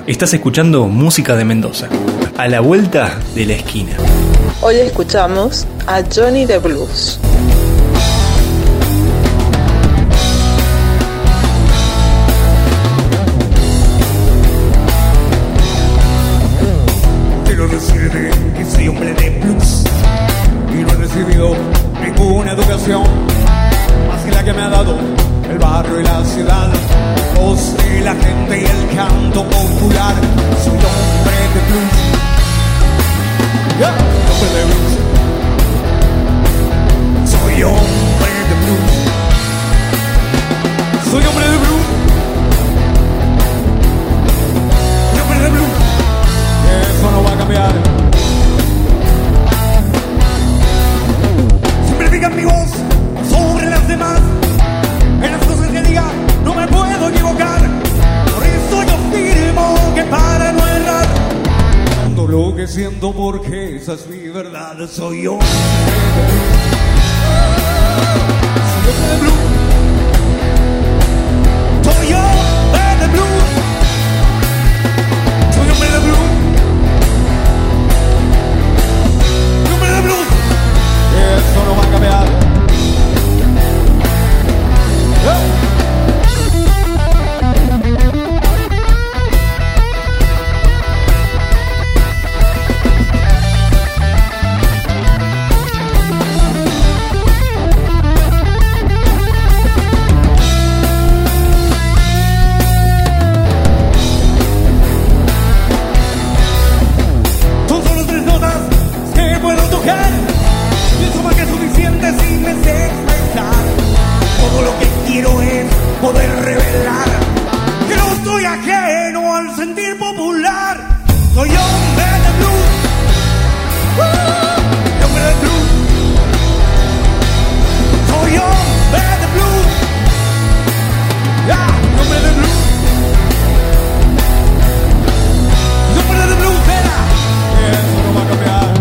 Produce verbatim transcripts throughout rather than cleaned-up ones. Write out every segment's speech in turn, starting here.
Estás escuchando música de Mendoza, a la vuelta de la esquina. Hoy escuchamos a Johnny the Blues. Quiero decirte que soy hombre de blues y no he recibido ninguna educación más que la que me ha dado el barrio y la ciudad, la voz de la gente y el canto popular. Soy hombre de blues, yeah, hombre de blues. Soy hombre de blues, soy hombre de blues, soy hombre de blues. Eso no va a cambiar. Simplifican mi voz sobre las demás. En las cosas que diga no me puedo equivocar. Por eso yo firmo que para no errar, siento lo que siento porque esa es mi verdad. Soy hombre de blues, soy hombre de blues, soy hombre de blues, soy hombre de blues, soy hombre de blues. Eso no va a cambiar. Son solo tres notas que puedo tocar, y eso más que suficiente si me sé expresar. Todo lo que quiero es poder revelar que no estoy ajeno al sentir popular. Soy hombre de blues, uh, hombre de blues. Soy hombre de blues, yeah, hombre de blues. Hombre de blues era, eso no va a cambiar.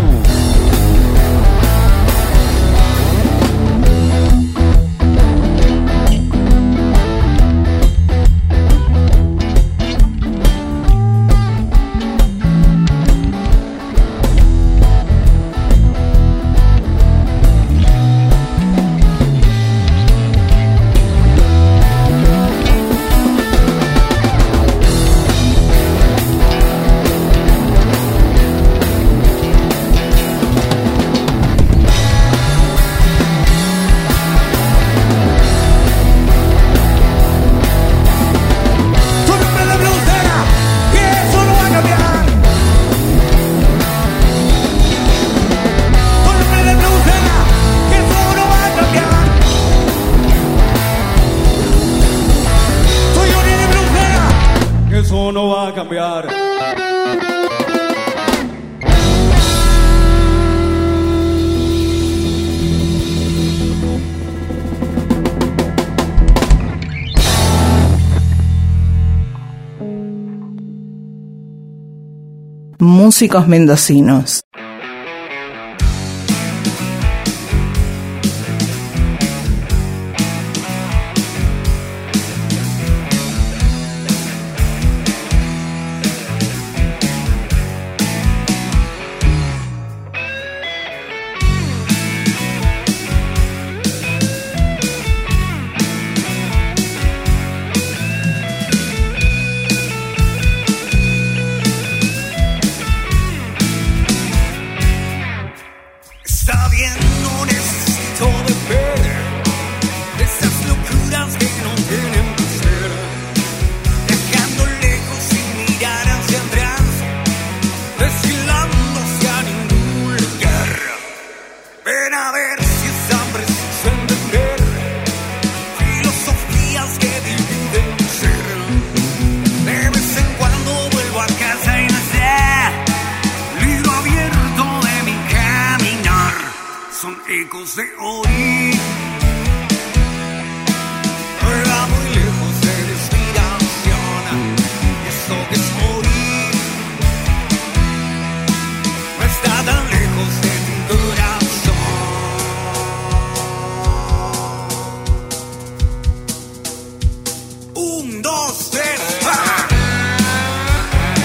No va a cambiar. Músicos mendocinos. Un, dos, tres, ¡ah!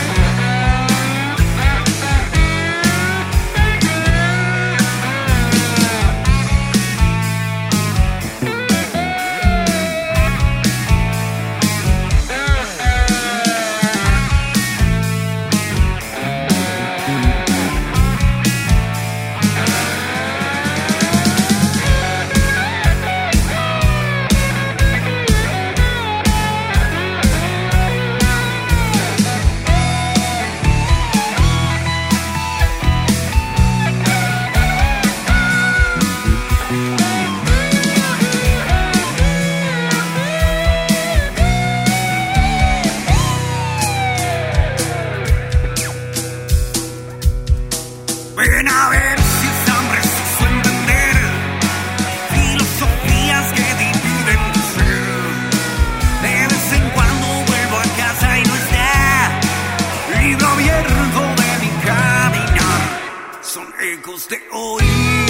lejos de oír,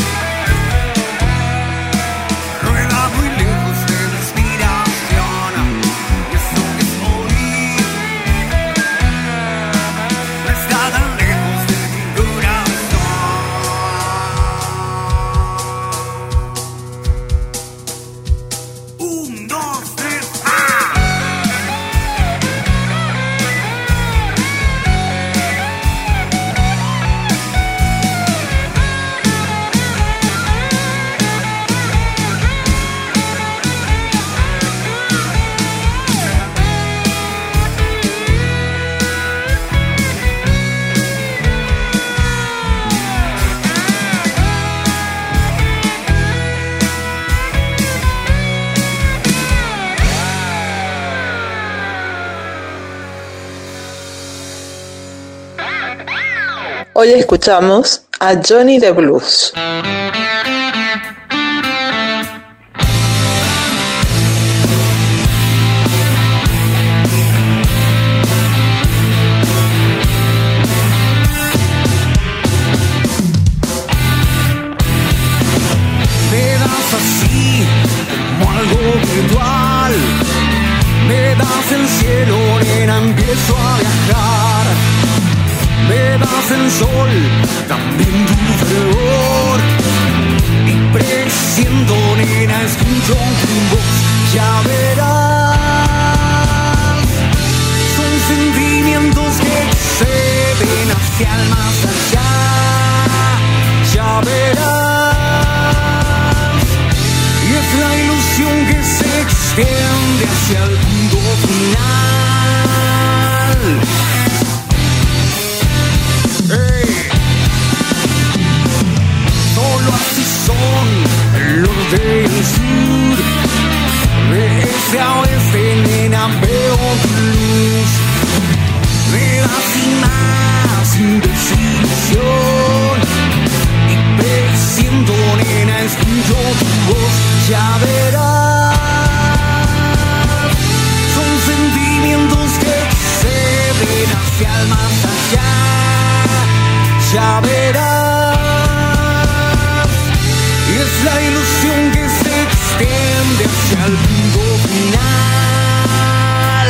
rueda muy lejos de mi inspiración. Y eso que es oír no está tan lejos de mi corazón. Un, dos, tres, ¡ah! Hoy escuchamos a Johnny the Blues. Me das así como algo virtual, me das el cielo, nena, empiezo a viajar. Me das el sol, también tu fervor, y presiento, nena, escucho tu voz. Ya verás, son sentimientos que exceden hacia el más allá. Ya verás, y es la ilusión que se extiende hacia el punto final. Hey. Solo así son el norte y el sur, de este a oeste, nena, veo tu luz. Me das y más indecisión, y presiento, nena, escucho tu voz. Ya verás, son sentimientos que exceden hacia el más allá. Ya verás, y es la ilusión que se extiende hacia el punto final.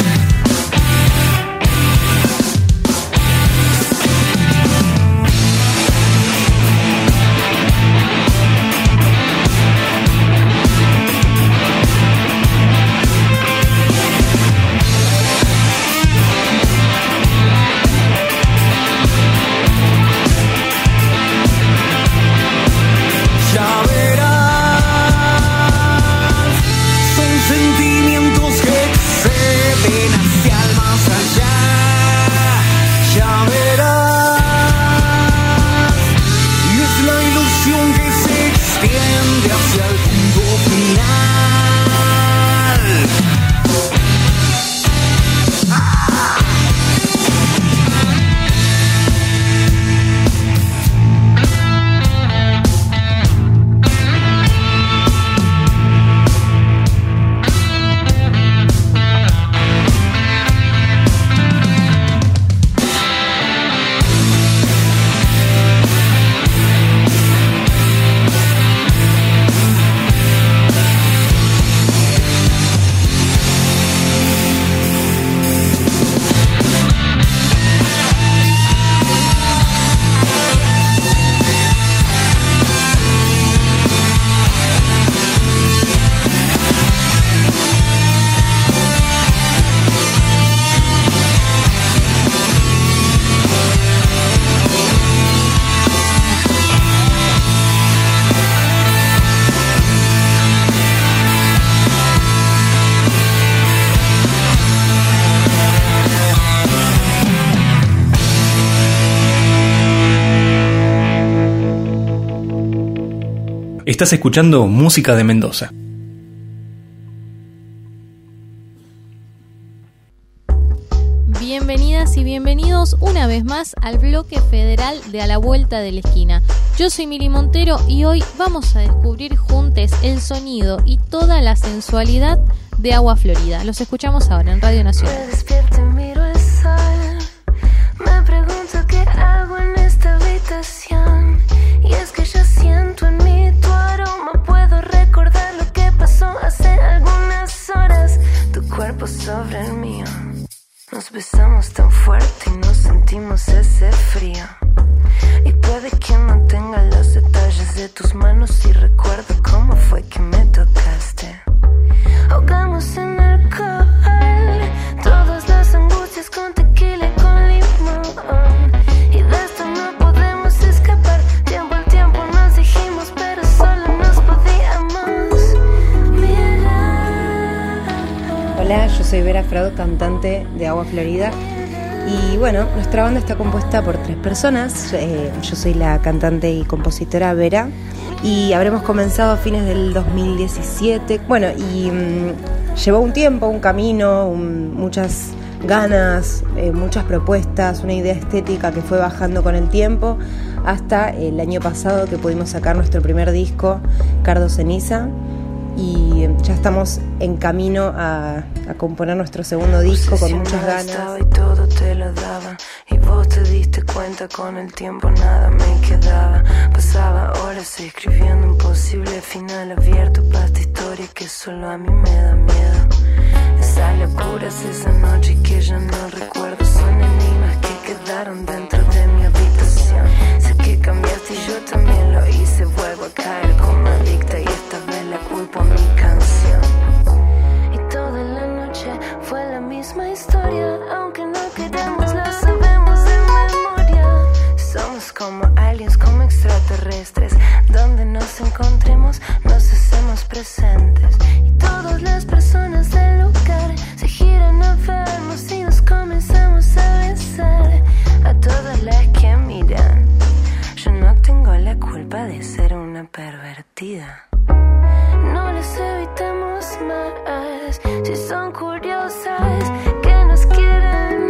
Estás escuchando música de Mendoza. Bienvenidas y bienvenidos una vez más al bloque federal de A la Vuelta de la Esquina. Yo soy Mili Montero y hoy vamos a descubrir juntos el sonido y toda la sensualidad de Agua Florida. Los escuchamos ahora en Radio Nacional. Me despierto y miro el sol, me pregunto qué hago en esta habitación. cuerpo sobre el mío. Nos besamos tan fuerte y nos sentimos ese frío. Y puede que no tenga los detalles de tus manos y recuerdo cómo fue que me tocaste. Ahogamos en alcohol todas las angustias con tequila y con limón. Y de esto no podemos escapar. Tiempo al tiempo nos dijimos, pero solo nos podíamos mirar. Hola, yo soy Vera Fraudo, cantante de Agua Florida. Y bueno, nuestra banda está compuesta por tres personas. Eh, yo soy la cantante y compositora Vera. Y habremos comenzado a fines del dos mil diecisiete. Bueno, y mmm, llevó un tiempo, un camino, un, muchas ganas, eh, muchas propuestas, una idea estética que fue bajando con el tiempo, hasta el año pasado que pudimos sacar nuestro primer disco, Cardo Ceniza. Y ya estamos en camino a, a componer nuestro segundo disco con muchas ganas. Y todo te lo daba, y vos te diste cuenta con el tiempo nada me quedaba. Pasaba horas escribiendo un posible final abierto para esta historia que solo a mí me da miedo. Esas locuras esa noche que ya no recuerdo son enigmas que quedaron dentro de mi habitación. Sé que cambiaste y yo también lo hice. Vuelvo a caer como adicta y esta vez la culpo a mi canción. Y toda la noche fue la misma historia, aunque no queremos la sabemos de memoria. Somos como aliens, como extraterrestres. Donde nos encontremos nos hacemos presentes. Y todas las personas del lugar se giran a vernos y nos comenzamos a besar. A todas las que miran, yo no tengo la culpa de ser una pervertida. No les evitemos más, si son curiosas que nos quieren.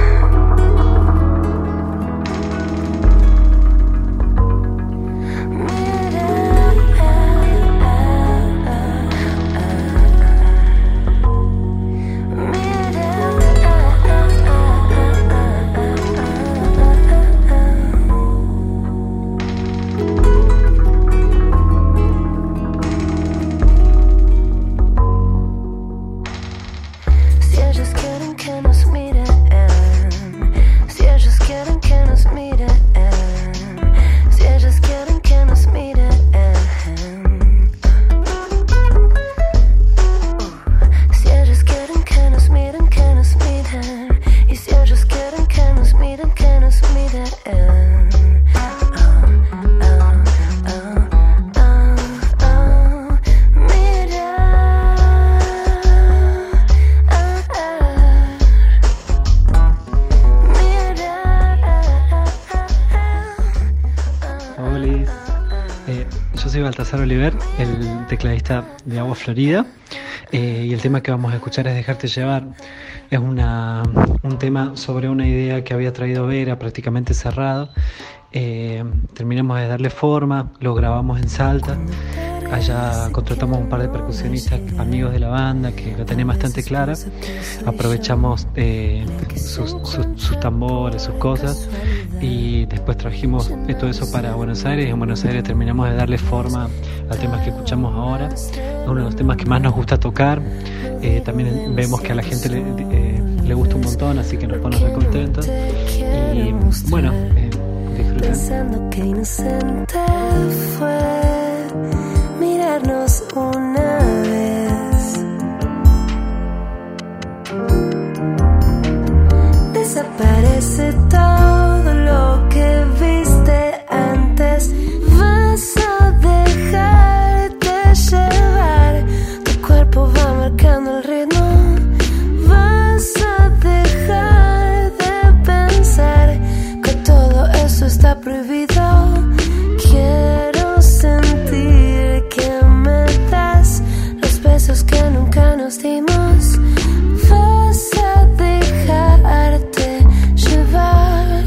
Oliver, el tecladista de Agua Florida, eh, y el tema que vamos a escuchar es Dejarte Llevar. Es una, un tema sobre una idea que había traído Vera, prácticamente cerrado. Eh, terminamos de darle forma, lo grabamos en Salta. Allá contratamos un par de percusionistas amigos de la banda que lo tenían bastante clara. Aprovechamos eh, sus, sus, sus tambores, sus cosas, y después trajimos todo eso para Buenos Aires. En Buenos Aires terminamos de darle forma al tema que escuchamos ahora. Es uno de los temas que más nos gusta tocar. Eh, también vemos que a la gente le, eh, le gusta un montón, así que nos pone re contentos. Y bueno, eh, disfruten. Pensando que inocente fue mirarnos una vez. Desaparece todo lo que viste antes. Vas a dejarte llevar. Tu cuerpo va marcando el ritmo. Vas a dejar de pensar que todo eso está prohibido. Quiero sentir que me das los besos que nunca nos dimos. Vas a dejarte llevar.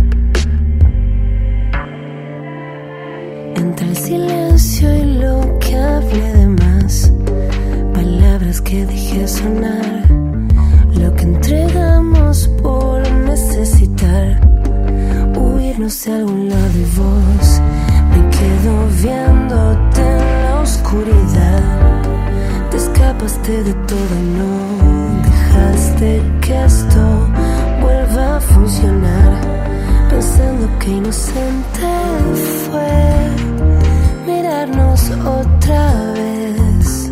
Entre el silencio y lo que hablé de más, palabras que dejé sonar, lo que entregamos por necesitar, huirnos de algún lado y vos me quedo viéndote en la oscuridad. Te escapaste de todo y no detrás de que esto vuelva a funcionar, pensando que inocente fue mirarnos otra vez.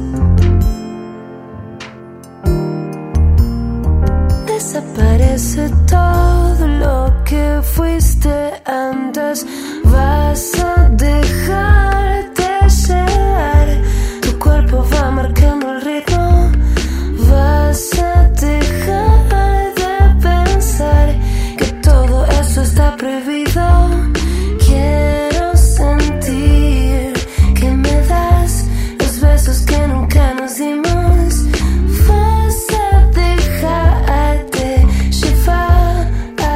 Desaparece todo lo que fuiste antes. Vas a dejarte llevar. Tu cuerpo va marcando el ritmo. Vas a dejar de pensar que todo eso está prohibido. Quiero sentir que me das los besos que nunca nos dimos. Vas a dejarte llevar.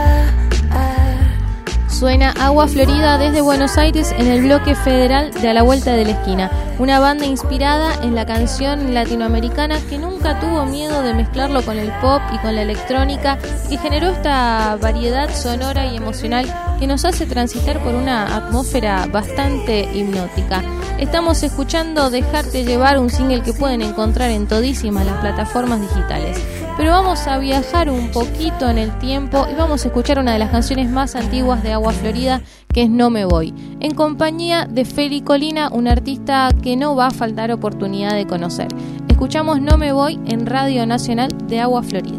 Suena Agua Florida desde Buenos Aires en el bloque federal de A la Vuelta de la Esquina, una banda inspirada en la canción latinoamericana que nunca tuvo miedo de mezclarlo con el pop y con la electrónica, que generó esta variedad sonora y emocional que nos hace transitar por una atmósfera bastante hipnótica. Estamos escuchando Dejarte Llevar, un single que pueden encontrar en todísimas las plataformas digitales. Pero vamos a viajar un poquito en el tiempo y vamos a escuchar una de las canciones más antiguas de Agua Florida, que es No Me Voy, en compañía de Feli Colina, un artista que no va a faltar oportunidad de conocer. Escuchamos No Me Voy en Radio Nacional de Agua Florida.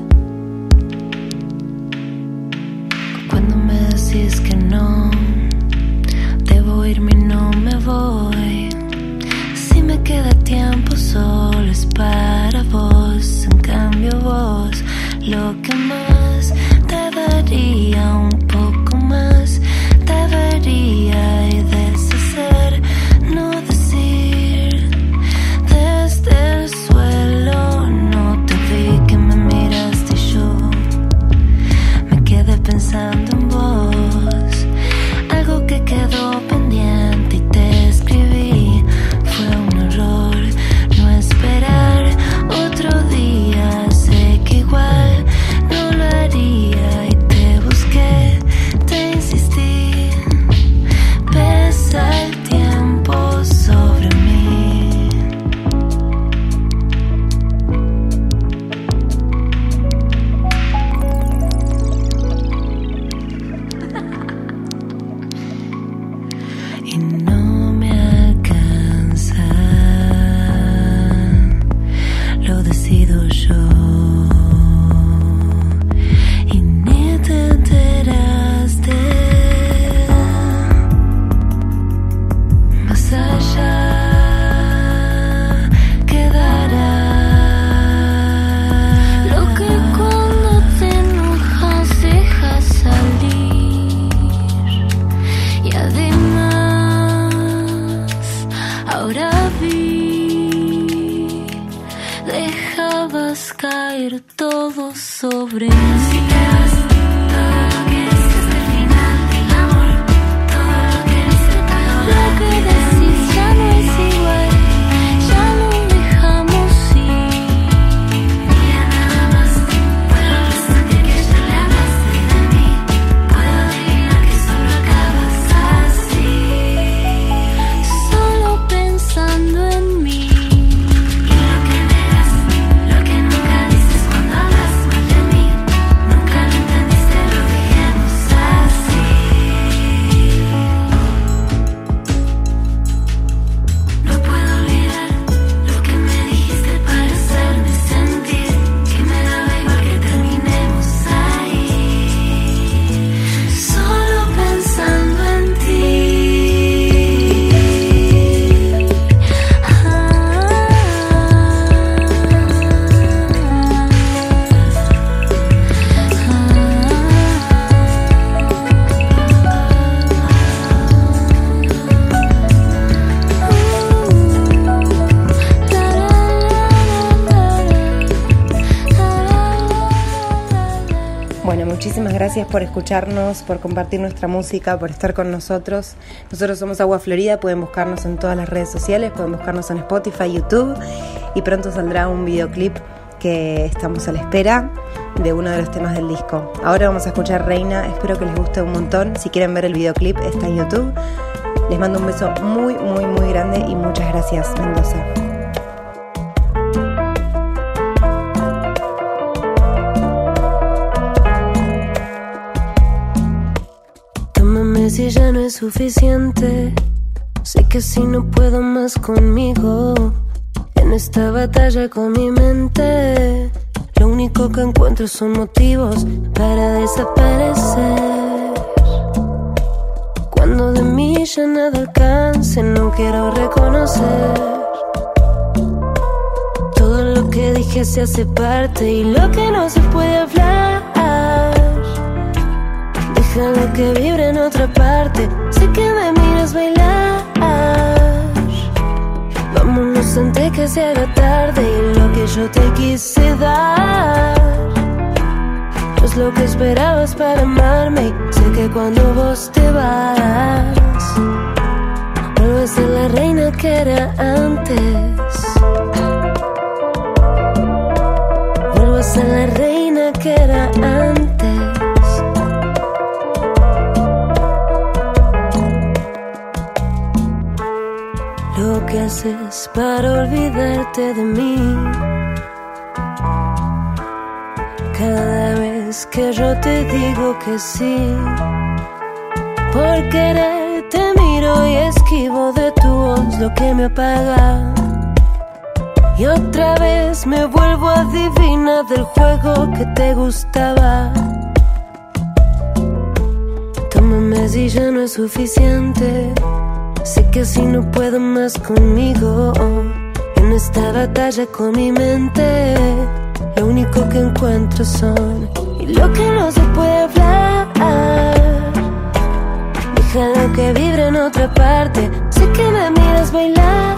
Cuando me decís que no, debo irme y no me voy. Si me queda tiempo solo es para vos. En cambio vos, lo que más te daría, un poco más debería y deshacer, no decir. Desde el suelo no te vi que me miraste y yo me quedé pensando en vos. Algo que quedó pendiente y te escribí. Fue un error no esperar otro día. Sé que igual no lo haría y te busqué, te insistí. Pesa el tiempo sobre mí. Y no me alcanza, lo decido yo. Y ni te enteraste. Más allá quedará lo que cuando te enojas dejas salir. Y además ahora vi, dejabas caer todo sobre mí. Lo que decís ya no es igual, ya lo dejamos ir. Mira nada más, puedo resistir que ya le hablaste de mí. Puedo adivinar que solo acabas así, solo pensando en mí. Y lo que negas, lo que nunca dices cuando hablas mal de mí. Nunca lo entendiste, lo dejemos así. No puedo olvidar lo que me dijiste para hacerme sentir que me daba igual que terminemos ahí, solo pensando en ti. Bueno, muchísimas gracias por escucharnos, por compartir nuestra música, por estar con nosotros. Nosotros somos Agua Florida, pueden buscarnos en todas las redes sociales, pueden buscarnos en Spotify, YouTube, y pronto saldrá un videoclip que estamos a la espera de uno de los temas del disco. Ahora vamos a escuchar Reina, espero que les guste un montón. Si quieren ver el videoclip está en YouTube. Les mando un beso muy, muy, muy grande y muchas gracias, Mendoza. si ya no es suficiente. Sé que si no puedo más conmigo, en esta batalla con mi mente, lo único que encuentro son motivos para desaparecer. Cuando de mí ya nada alcance, no quiero reconocer todo lo que dije se hace parte y lo que no se puede hablar. Déjalo que vibre en otra parte. Sé que me miras bailar. Vámonos antes que se haga tarde. Y lo que yo te quise dar no es lo que esperabas para amarme. Y sé que cuando vos te vas, vuelvo a ser la reina que era antes. Vuelvo a ser la reina que era antes. Lo que haces para olvidarte de mí. Cada vez que yo te digo que sí, por querer te miro y esquivo de tu voz lo que me apaga. Y otra vez me vuelvo adivina del juego que te gustaba. Tómame si ya no es suficiente. Sé que así no puedo más conmigo. En esta batalla con mi mente, lo único que encuentro son y lo que no se puede hablar. Déjalo que vibre en otra parte. Sé que me miras bailar.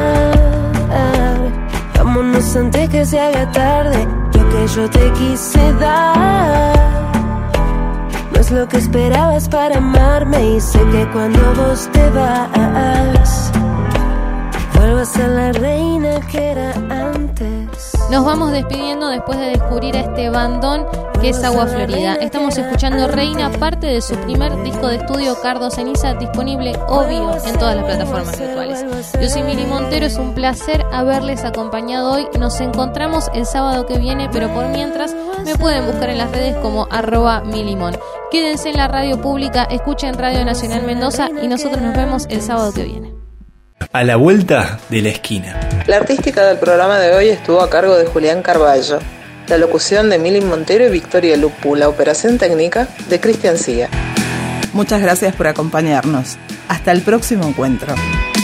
Vámonos antes que se haga tarde. Lo que yo te quise dar no es lo que esperabas para amarme. Y sé que cuando vos te vas, vuelvo a ser la reina que era antes. Nos vamos despidiendo después de descubrir a este bandón que es Agua Florida. Estamos escuchando Reina, parte de su primer disco de estudio, Cardo Ceniza, disponible, obvio, en todas las plataformas virtuales. Yo soy Mili Montero, es un placer haberles acompañado hoy. Nos encontramos el sábado que viene, pero por mientras me pueden buscar en las redes como arroba milimon. Quédense en la radio pública, escuchen Radio Nacional Mendoza y nosotros nos vemos el sábado que viene. A la vuelta de la esquina. La artística del programa de hoy estuvo a cargo de Julián Carballo, la locución de Mili Montero y Victoria Lupu, la operación técnica de Cristian Cía. Muchas gracias por acompañarnos. Hasta el próximo encuentro.